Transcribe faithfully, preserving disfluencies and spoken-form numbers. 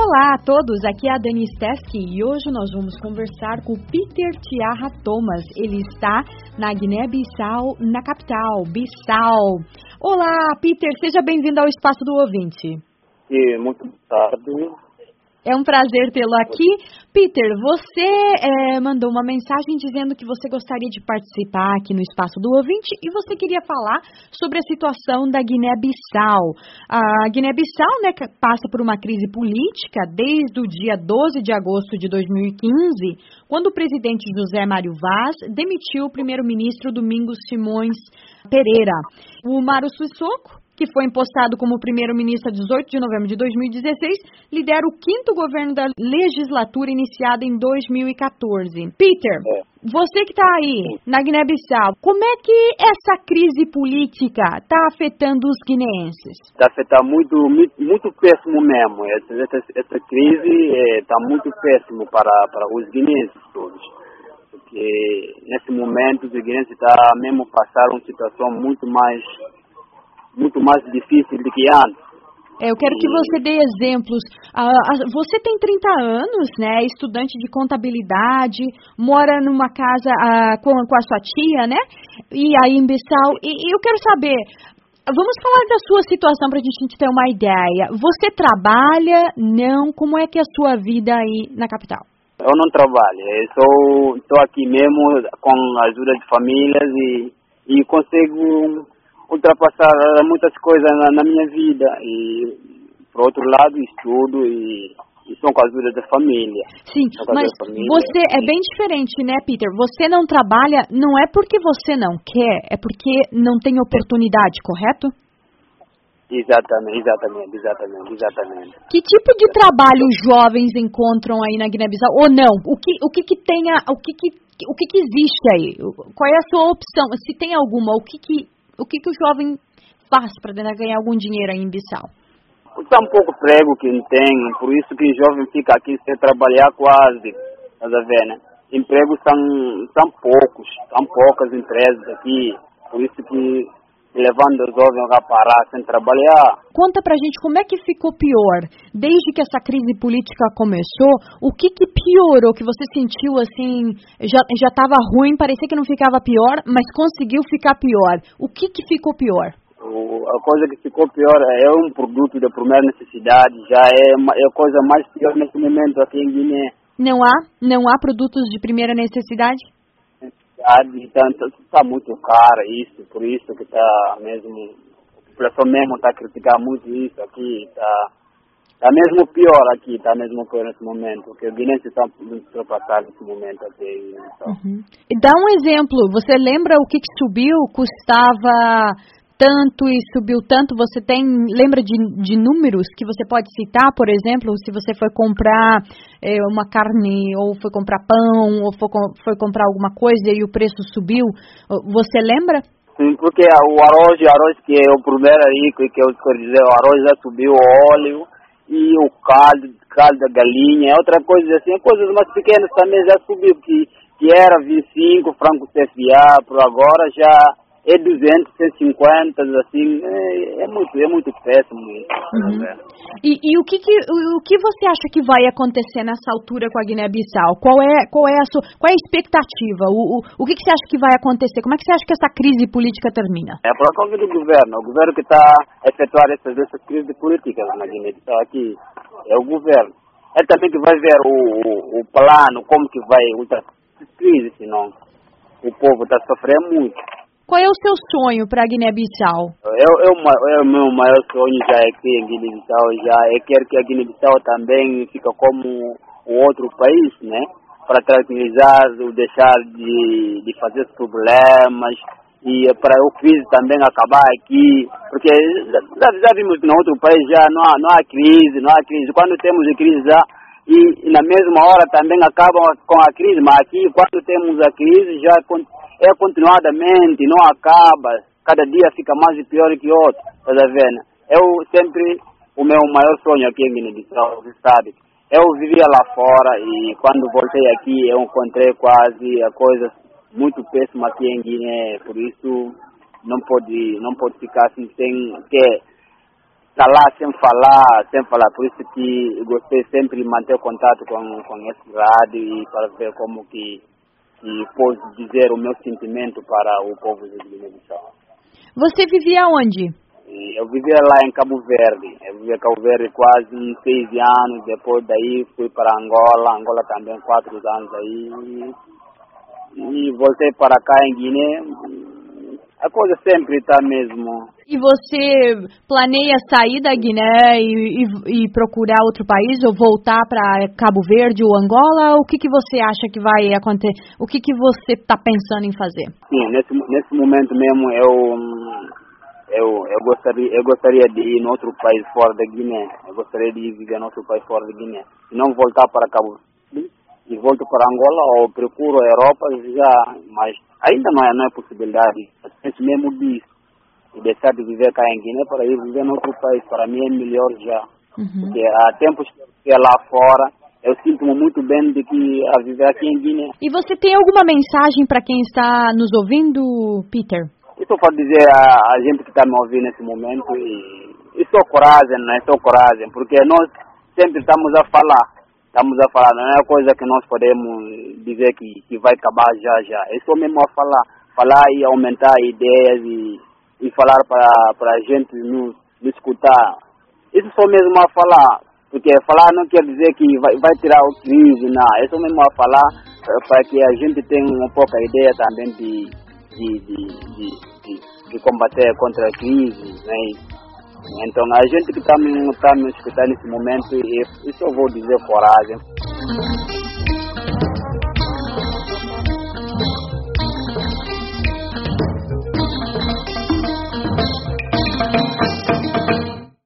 Olá a todos, aqui é a Dani Steski e hoje nós vamos conversar com o Peter Tiaha Thomas. Ele está na Guiné-Bissau, na capital, Bissau. Olá, Peter, seja bem-vindo ao Espaço do Ouvinte. E muito boa tarde. É um prazer tê-lo aqui. Peter, você é, mandou uma mensagem dizendo que você gostaria de participar aqui no Espaço do Ouvinte e você queria falar sobre a situação da Guiné-Bissau. A Guiné-Bissau, né, passa por uma crise política desde o dia doze de agosto de dois mil e quinze, quando o presidente José Mário Vaz demitiu o primeiro-ministro Domingos Simões Pereira. O Umaro Sissoko, que foi impostado como primeiro-ministro a dezoito de novembro de dois mil e dezesseis, lidera o quinto governo da legislatura iniciada em dois mil e quatorze. Peter, É. você que está aí na Guiné-Bissau, como é que essa crise política está afetando os guineenses? Está afetando muito, muito, muito péssimo mesmo. Essa, essa, essa crise está é, muito péssimo para, para os guineenses todos. Porque nesse momento os guineenses estão tá mesmo passando uma situação muito mais... muito mais difícil do que antes. É, eu quero que você dê exemplos. Ah, você tem trinta anos, né? Estudante de contabilidade, mora numa casa ah, com, com a sua tia, né? E aí em Bissau. E, e eu quero saber, vamos falar da sua situação para a gente ter uma ideia. Você trabalha? Não? Como é que é a sua vida aí na capital? Eu não trabalho. Eu estou aqui mesmo com a ajuda de famílias e, e consigo ultrapassar muitas coisas na, na minha vida e, por outro lado, estudo e, e sou com a ajuda da família. Sim, mas família, você é bem diferente, né, Peter? Você não trabalha, não é porque você não quer, é porque não tem oportunidade, correto? Exatamente, exatamente, exatamente, exatamente. Que tipo de trabalho os jovens encontram aí na Guiné-Bissau? Ou não? O que, o que que tem, a, o que que, o que que existe aí? Qual é a sua opção? Se tem alguma, o que que O que, que o jovem faz para ganhar algum dinheiro aí em Bissau? Tão pouco prego que tem, por isso que o jovem fica aqui sem trabalhar quase, tá vendo, né? Empregos são, são poucos, são poucas empresas aqui, por isso que levando os jovens a parar sem trabalhar. Conta pra gente como é que ficou pior, desde que essa crise política começou, o que que piorou, que você sentiu assim, já já estava ruim, parecia que não ficava pior, mas conseguiu ficar pior. O que que ficou pior? O, a coisa que ficou pior é um produto da primeira necessidade, já é, uma, é a coisa mais pior nesse momento aqui em Guiné. Não há? Não há produtos de primeira necessidade? Está muito caro isso, por isso que está mesmo, a população mesmo está criticando muito isso aqui, está tá mesmo pior aqui, está mesmo pior nesse momento, porque o guinense está ultrapassado nesse momento aqui. Então. Uhum. Dá um exemplo, você lembra o que, que subiu, custava tanto e subiu tanto, você tem, lembra de, de números que você pode citar, por exemplo, se você foi comprar é, uma carne, ou foi comprar pão, ou foi, foi comprar alguma coisa e o preço subiu, você lembra? Sim, porque o arroz, o arroz que é o primeiro aí, que eu quero dizer, o arroz já subiu, o óleo e o caldo, caldo da galinha, outra coisa assim, coisas mais pequenas também já subiu, que, que era vinte e cinco francos C F A, por agora já é duzentos, cento e cinquenta, assim, é, é muito, é muito péssimo isso. Uhum. Né? E, e o, que, que, o, o que você acha que vai acontecer nessa altura com a Guiné-Bissau? Qual é, qual, é a sua, qual é a expectativa? O, o, o que, que você acha que vai acontecer? Como é que você acha que essa crise política termina? É por conta do governo. O governo que está a efetuar essas, essas crises políticas na Guiné-Bissau aqui é o governo. É também que vai ver o, o, o plano, como que vai ultrapassar essa crise, senão o povo está sofrendo muito. Qual é o seu sonho para a Guiné-Bissau? Eu, eu, eu, meu maior sonho já é que em Guiné-Bissau já é quer que a Guiné-Bissau também fica como o outro país, né? Para tranquilizar, deixar de, de fazer problemas e para o crise também acabar aqui, porque já, já vimos que no outro país já não há, não há crise, não há crise. Quando temos crise já e, e na mesma hora também acabam com a crise, mas aqui quando temos a crise já é continuadamente, não acaba, cada dia fica mais e pior que outro, tá vendo? Eu sempre, o meu maior sonho aqui em Guiné-Bissau, você sabe, eu vivia lá fora e quando voltei aqui eu encontrei quase a coisa muito péssima aqui em Guiné, por isso não pode, não pode ficar assim sem que está lá sem falar, sem falar. Por isso que eu gostei sempre de manter contato com, com esse rádio e para ver como que, que posso dizer o meu sentimento para o povo de Guiné-Bissau. Você vivia onde? Eu vivia lá em Cabo Verde. Eu vivia em Cabo Verde quase seis anos. Depois daí fui para Angola. Angola também quatro anos aí. E voltei para cá em Guiné. A coisa sempre está mesmo. E você planeia sair da Guiné e, e, e procurar outro país ou voltar para Cabo Verde ou Angola? O que, que você acha que vai acontecer? O que, que você está pensando em fazer? Sim, nesse, nesse momento mesmo eu, eu, eu, gostaria, eu gostaria de ir em outro país fora da Guiné. Eu gostaria de viver em outro país fora da Guiné. Se não voltar para Cabo Verde e volto para Angola ou procuro a Europa já, mas ainda não é, não é possibilidade. Esse mesmo disso. E deixar de viver cá em Guiné para ir viver em outro país, para mim é melhor já. Uhum. Porque há tempos que eu lá fora, eu sinto-me muito bem de que a viver aqui em Guiné. E você tem alguma mensagem para quem está nos ouvindo, Peter? Isso para dizer a, a gente que está me ouvindo nesse momento, e, e só coragem, não é só coragem, porque nós sempre estamos a falar, estamos a falar, não é coisa que nós podemos dizer que, que vai acabar já, já. É só mesmo a falar, falar e aumentar ideias e e falar para a gente nos, nos escutar. Isso só mesmo a falar, porque falar não quer dizer que vai, vai tirar o crise, não. É só mesmo a falar para que a gente tenha um pouco a ideia também de, de, de, de, de, de combater contra a crise, né? Então a gente que está me, tá me escutando nesse momento, eu só vou dizer coragem.